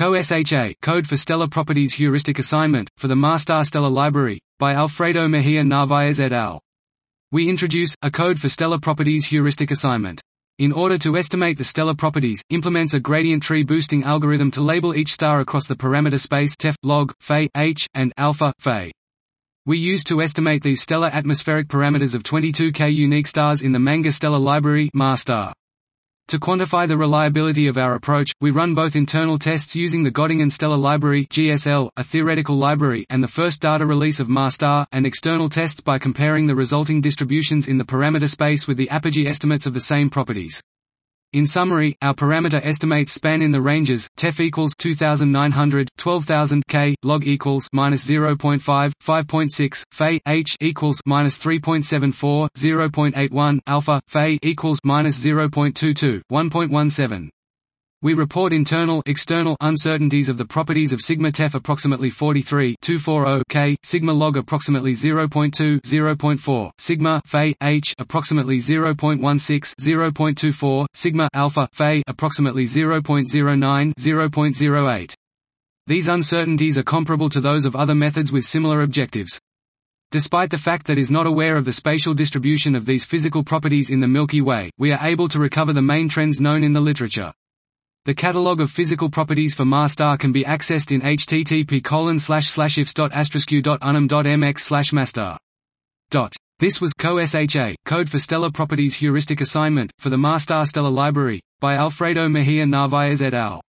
CoSHA Code for Stellar Properties Heuristic Assignment, for the MaSTAR Stellar Library, by Alfredo Mejia Narvaez et al. We introduce a code for stellar properties heuristic assignment. In order to estimate the stellar properties, implements a gradient tree boosting algorithm to label each star across the parameter space Tef, log, Phi, H, and alpha, Phi. We use to estimate these stellar atmospheric parameters of 22K unique stars in the MaNGA Stellar Library MaSTAR. To quantify the reliability of our approach, we run both internal tests using the Göttingen Stellar Library (GSL), a theoretical library, and the first data release of MaSTAR, and external tests by comparing the resulting distributions in the parameter space with the apogee estimates of the same properties. In summary, our parameter estimates span in the ranges Tef equals 2900, 12,000 K, log equals -0.5, 5.6, Phi, H equals -3.74, 0.81, alpha, Phi equals -0.22, 1.17. We report internal, external uncertainties of the properties of sigma Tef approximately 43.240 K, sigma log approximately 0.2, 0.4, sigma Phi H approximately 0.16, 0.24, sigma alpha Phi approximately 0.09, 0.08. These uncertainties are comparable to those of other methods with similar objectives. Despite the fact that is not aware of the spatial distribution of these physical properties in the Milky Way, we are able to recover the main trends known in the literature. The catalogue of physical properties for MaSTAR can be accessed in http://ifs.astrosq.unum.mx/mastar. This was CoSHA Code for Stellar Properties Heuristic Assignment, for the MaSTAR Stellar Library, by Alfredo Mejia Narvaez et al.